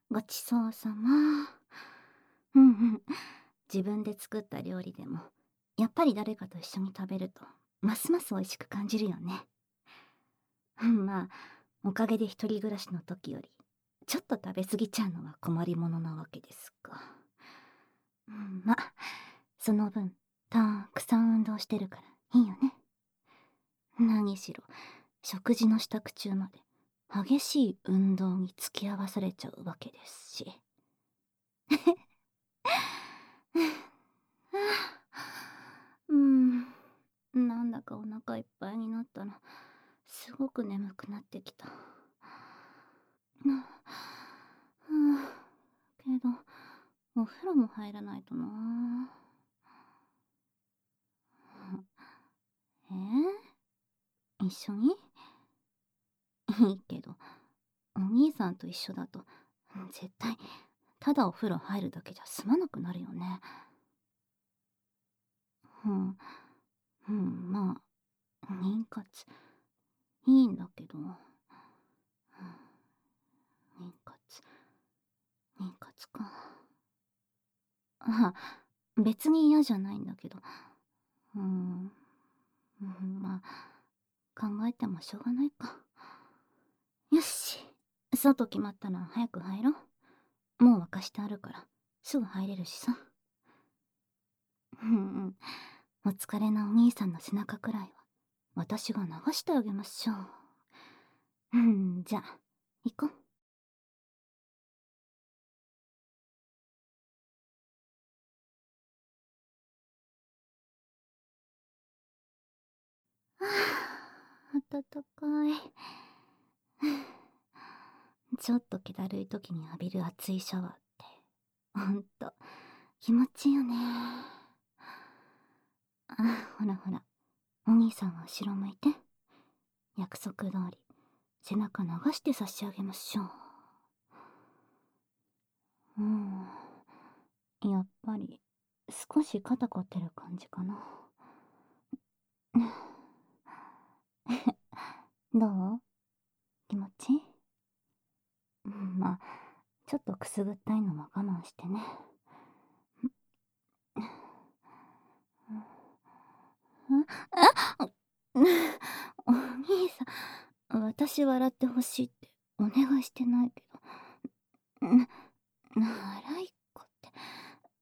ごちそうさま。うんうん。自分で作った料理でも、やっぱり誰かと一緒に食べると、ますます美味しく感じるよね。うん、まあ、おかげで一人暮らしの時より、ちょっと食べ過ぎちゃうのは困りものなわけですが。うん、まあ、その分、たくさん運動してるからいいよね。何しろ、食事の支度中まで、激しい運動に付き合わされちゃうわけですし。うん、なんだかお腹いっぱいになったら、すごく眠くなってきた。うん、けど、お風呂も入らないとな。一緒にいいけど、お兄さんと一緒だと、絶対、ただお風呂入るだけじゃ済まなくなるよね。うん、うん、まあ、妊活、いいんだけど、妊活、妊活か。あ、別に嫌じゃないんだけど、うん、うん、まあ、考えてもしょうがないか。よし、そうと決まったら早く入ろう。もう沸かしてあるから、すぐ入れるしさ。うんうん。お疲れなお兄さんの背中くらいは、私が流してあげましょう。うん、じゃあ、行こう。はあ、暖かい。ちょっと気だるい時に浴びる熱いシャワーって、ほんと、気持ちいいよね。あ、ほらほら、お兄さんは後ろ向いて。約束通り、背中流して差し上げましょう。うん、やっぱり、少し肩凝ってる感じかな。どう？気持ちいい？うん、まあ、ちょっとくすぐったいのは我慢してね。お兄さん、私笑ってほしいってお願いしてないけど。荒い子って、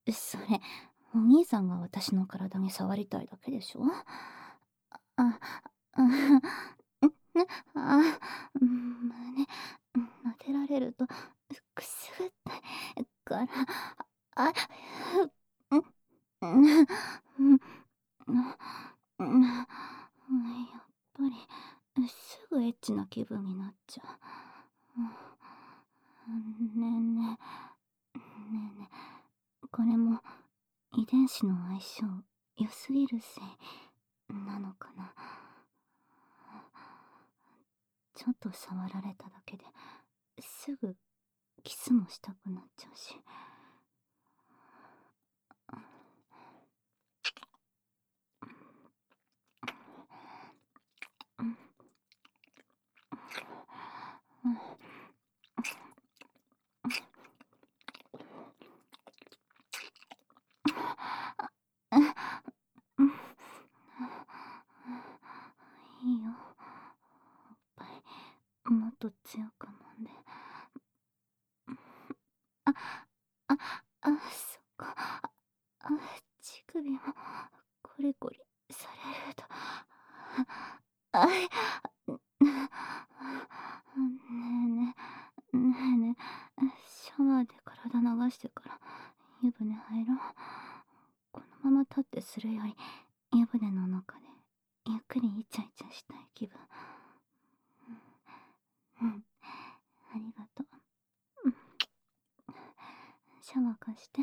それ、お兄さんが私の体に触りたいだけでしょ？あ、あ、胸、撫でられると、くすぐったいから、あ、うん、うん、やっぱり、すぐエッチな気分になっちゃう。ねえねえ、ねえねえ、これも遺伝子の相性良すぎるせいなのかな。ちょっと触られただけですぐキスもしたくなっちゃうし。いいよ。おっぱいもっと強く揉んで。あ、あ、そっか。乳首もコリコリされると。あい、ねえねえ、ねえねえ、シャワーで体流してから湯船入ろう。このまま立ってするより、湯船の中でゆっくりイチャイチャしたい気分。うん、ありがとう。うん、シャワー貸して。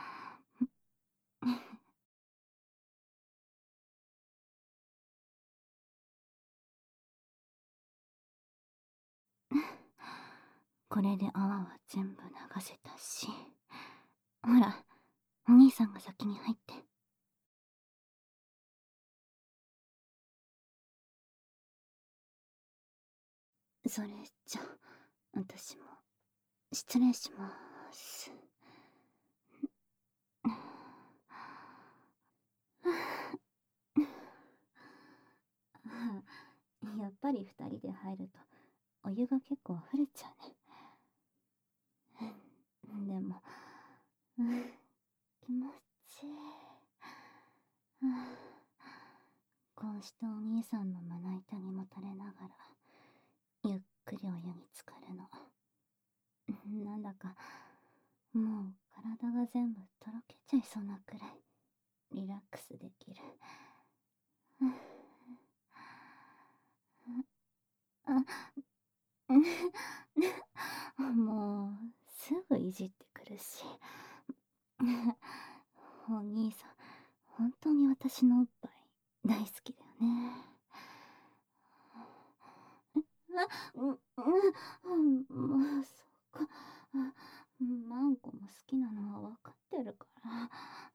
これで泡は全部流せたし。ほら、お兄さんが先に入って。それじゃ、私も失礼します。やっぱり二人で入るとお湯が結構溢れちゃうね。でも、気持ちいい。こうしてお兄さんの胸板にもたれながらゆっくりお湯に浸かるの。なんだかもう体が全部とろけちゃいそうなくらいリラックスできる。もうすぐいじってくるし。お兄さん本当に私のおっぱい大好きだよね。もうそっか。マンコも好きなのは分かってるから。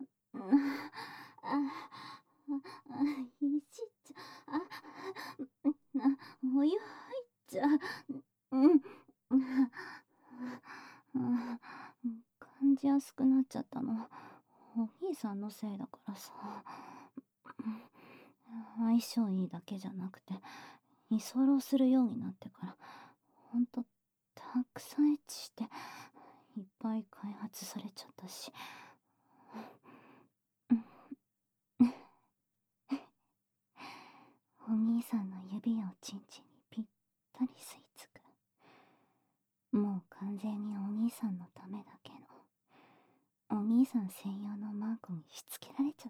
いじっちゃ、お湯入っちゃう。感じやすくなっちゃったのお兄さんのせいだからさ。相性いいだけじゃなくて居候するようになってからほんとたくさんエッチしていっぱい開発されちゃったし。お兄さんの指やおちんちんにぴったり吸い付く。もう完全にお兄さんのためだけのお兄さん専用のマンコにしつけられちゃった。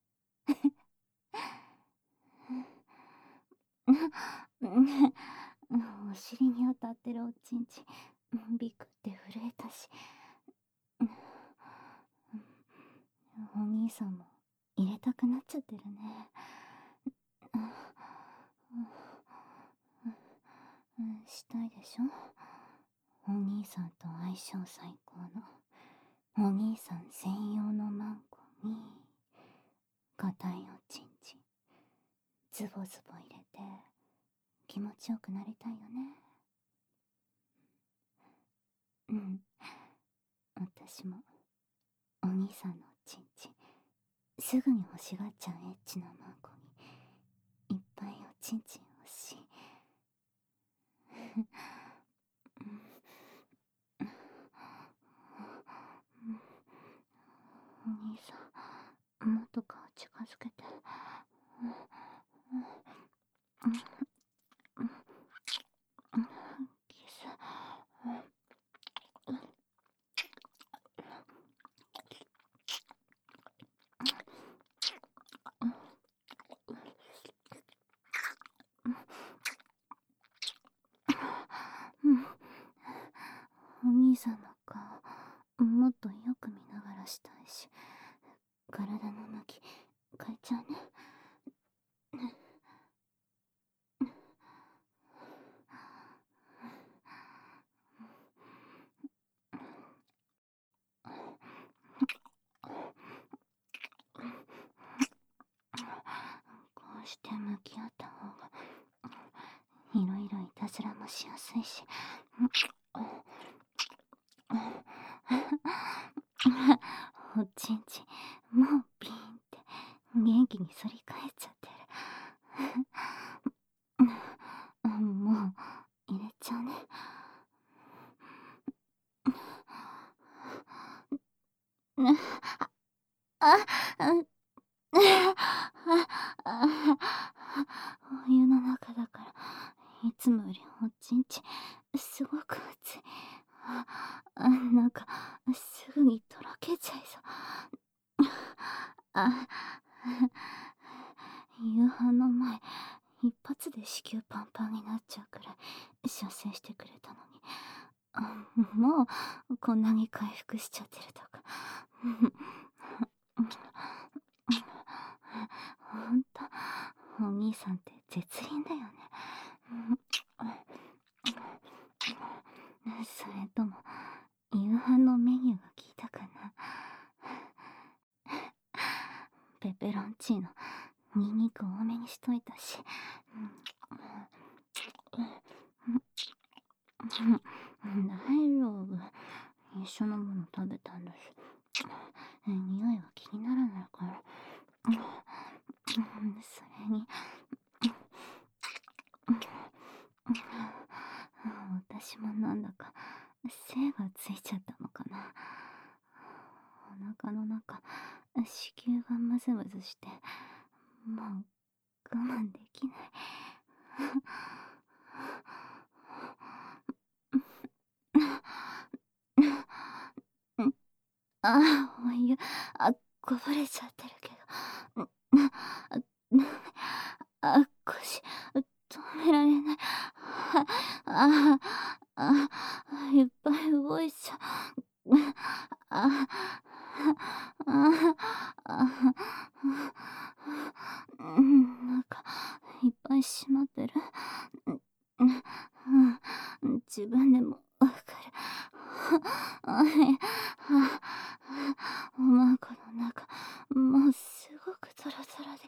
お尻に当たってるおちんちんビクって震えたし。お兄さんも入れたくなっちゃってるね。したいでしょ。お兄さんと相性最高のお兄さん専用のマンコに硬いおちんちんズボズボ入れて気持ちよくなりたいよね。私もお兄さんのおちんちんすぐに欲しがっちゃうエッチなマンコにいっぱいおちんちん欲しい。お兄さんもっと顔近づけて。キス。お兄さんの顔もっとよく見ながらしたいし体の向き変えちゃうね。こうして向き合った方がいろいろいたずらもしやすいし。おちんちんもうピーンって元気に反り返っちゃってる。もう入れちゃうね。お湯の中だからいつもよりおちんちんすごく熱い。なんかすぐにとろけちゃいそう。夕飯の前一発で子宮パンパンになっちゃうくらい射精してくれたのにもうこんなに回復しちゃってるとか。ほんとお兄さんって絶倫だよね。それとも夕飯のメニューが聞いたかな。ペペロンチーノニンニク多めにしといたし。 大丈夫。一緒のもの食べたんだし。匂いは気にならないから。それに、私もなんだか精がついちゃったのかな。お腹の中、子宮がムズムズして、もう我慢できない。お湯、こぼれちゃってるけど。腰、止められない。あいっぱい動いちゃう。あああなんか、いっぱい閉まってる。自分でもわかる。おまんこの中、もうすごくトロトロで。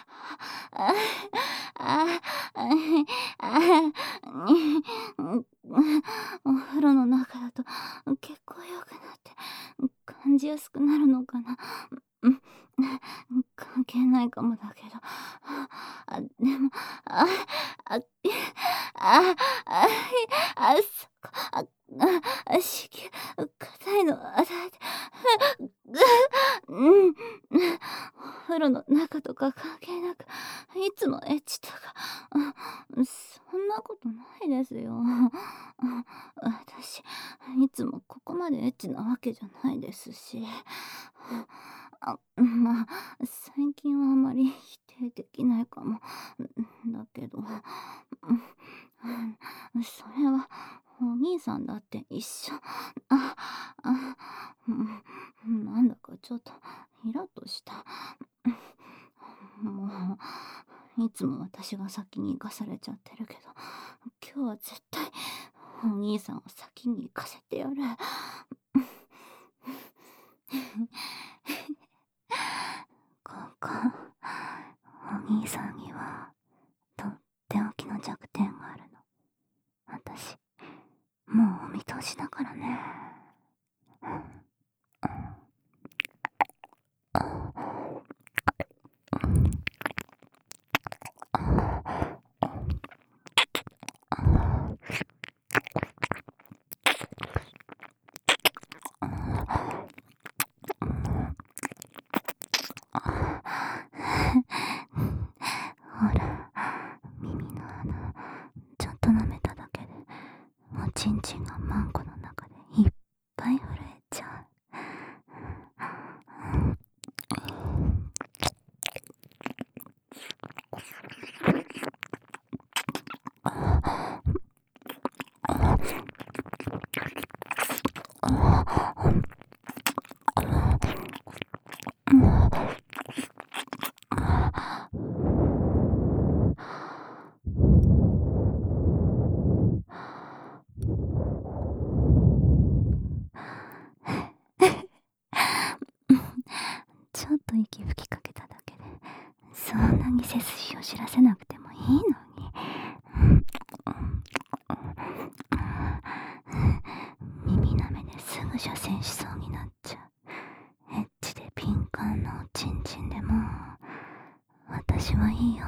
お風呂の中だと結構良くなって感じやすくなるのかな。関係ないかもだけど。でも、そこ、子宮、硬いの与えて、お風呂の中とか関係なく、いつもエッチとか、そんなことないですよ。私、いつもここまでエッチなわけじゃないですし。まあ、最近はあまり否定できないかも。だけど、それは、お兄さんだって一緒。なんだかちょっとイラッとした。もう、いつも私が先に行かされちゃってるけど、今日は絶対、お兄さんを先に行かせてやる。ここ、お兄さんには、とっておきの弱点があるの。私、もうお見通しだからね。ほら、耳の穴、ちょっと舐めただけで、おちんちんがマンコの中でいっぱい震えちゃう。ちょっと息吹きかけただけで、そんなに背筋を知らせなくてもいいのに。耳舐めですぐ射精しそうになっちゃう。エッチで敏感なおちんちんでも、私はいいよ。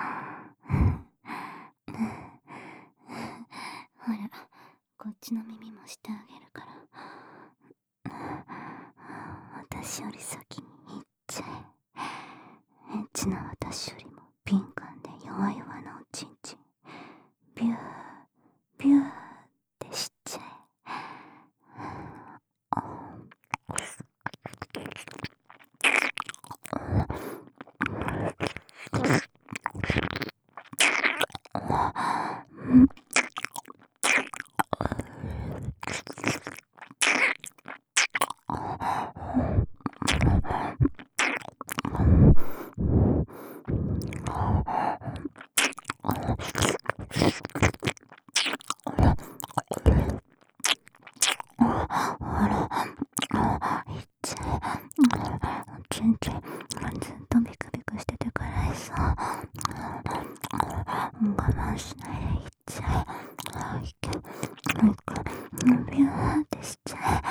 ほら、こっちの耳もしてあげるから。私より先に行っちゃえ。エッチな私よりも敏感で弱々なおちんちん、ビュービューってしちゃえ。全然ずっとビクビクしててからいそう。我慢しないでいっちゃえ。いけ、もう一回、 ビューってしちゃ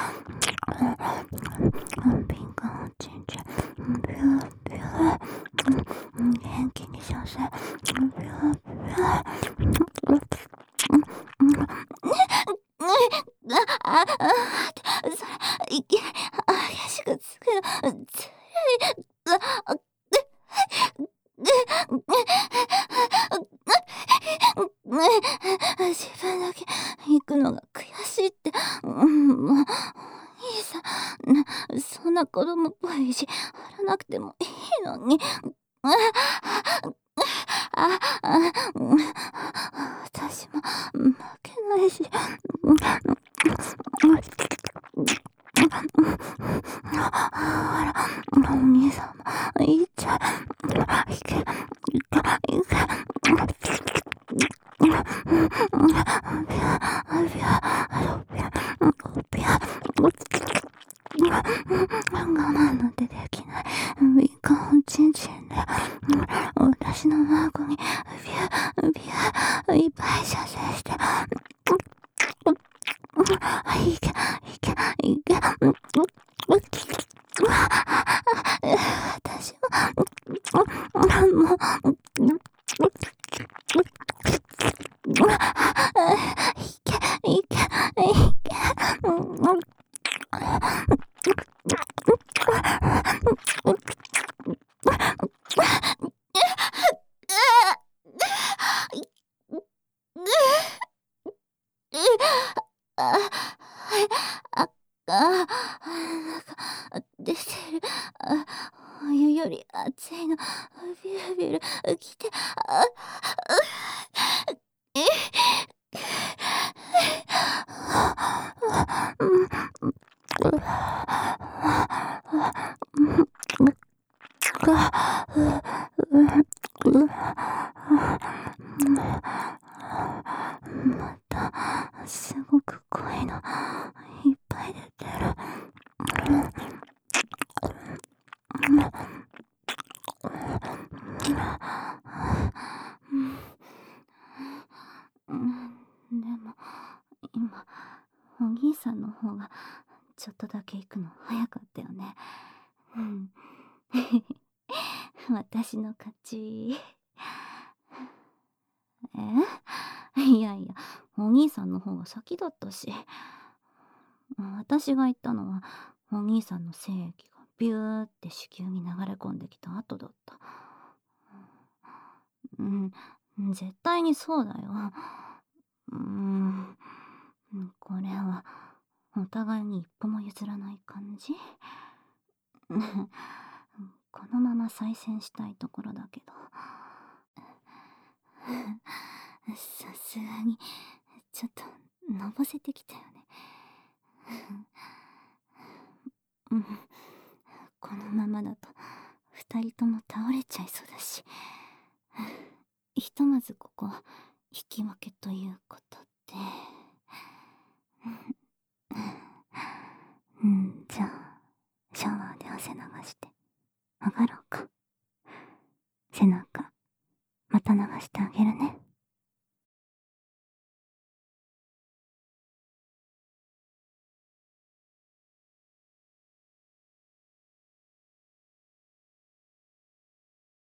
え。ピンクのちんちんビュービュー元気にさせビュービューそれ、激しくつくの、つらい。自分だけ行くのが悔しいって。もう、お兄さん、そんな子供っぽい意地張らなくてもいいのに。私も負けないし。ほら、お兄さんもいっちゃいけ、いけ。我慢なんてできない。敏感をちんちんで私の孫にビュービューいっぱい射精して、いけいけいけ。私はもういけいけいけ。なんか出てる。お湯より熱いのビュルビュル来て。またすごく濃いのいっぱい出てる。でも今お兄さんの方がちょっとだけ行くの早かったよね。私の勝ち。いやいや、お兄さんの方が先だったし。私が言ったのはお兄さんの精液がビューって子宮に流れ込んできた後だった。絶対にそうだよ。これはお互いに一歩も譲らない感じ。このまま再戦したいところだけど。さすがにちょっとのぼせてきたよね。このままだと2人とも倒れちゃいそうだし、ひとまずここ引き分けということで。じゃあシャワーで汗流して上がろうか。背中また流してあげるね。